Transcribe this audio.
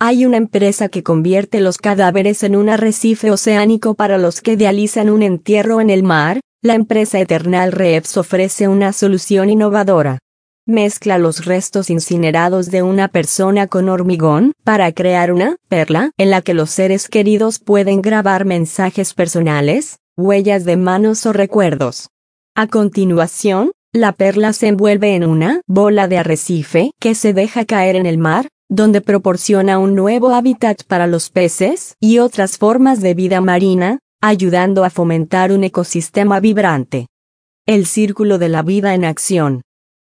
Hay una empresa que convierte los cadáveres en un arrecife oceánico para los que idealizan un entierro en el mar. La empresa Eternal Reefs ofrece una solución innovadora. Mezcla los restos incinerados de una persona con hormigón para crear una perla en la que los seres queridos pueden grabar mensajes personales, huellas de manos o recuerdos. A continuación, la perla se envuelve en una bola de arrecife que se deja caer en el mar, donde proporciona un nuevo hábitat para los peces y otras formas de vida marina, ayudando a fomentar un ecosistema vibrante. El círculo de la vida en acción.